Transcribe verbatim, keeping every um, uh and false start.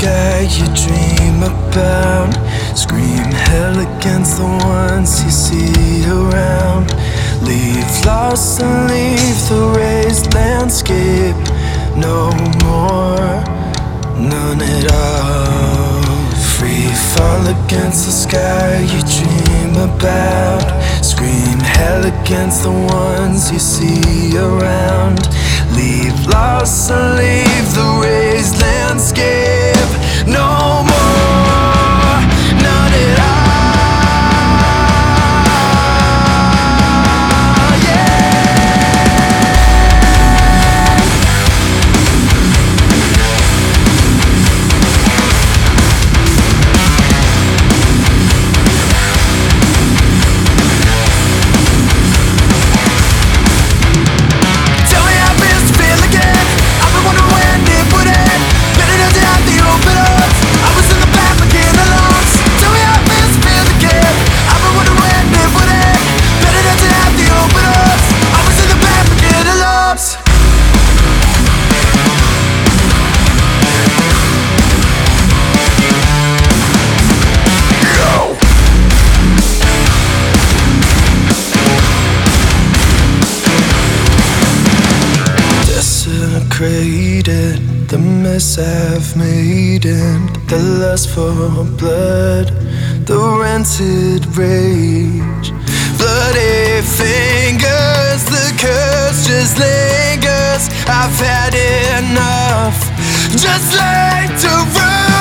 sky you dream about. Scream hell against the ones you see around. Leave lost and leave the raised landscape. No more, none at all. Free fall against the sky you dream about. Scream hell against the ones you see around. Leave lost and leave the raised landscape. No more, none at all. Desecrated, the mess I've made, and the lust for blood, the rented rage, bloody fingers, the curse just lingers. I've had enough, just like to run.